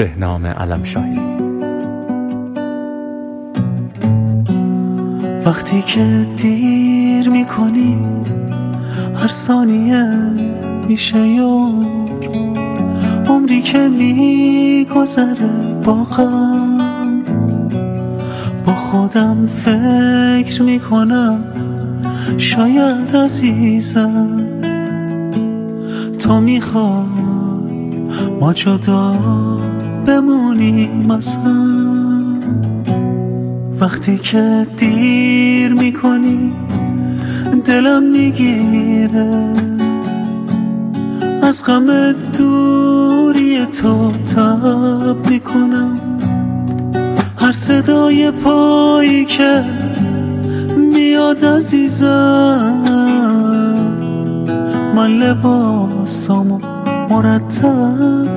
بهنام علمشاهی. وقتی که دیر میکنی هر ثانیه میشه یار، عمری که میگذره با غم، با خودم فکر میکنم شاید عزیزم تو میخوای ما جدا بمونیم از هم. وقتی که دیر میکنی دلم میگیره، از غم دوری تو تب میکنم، هر صدای پایی که میاد عزیزم من لباسامو مرتب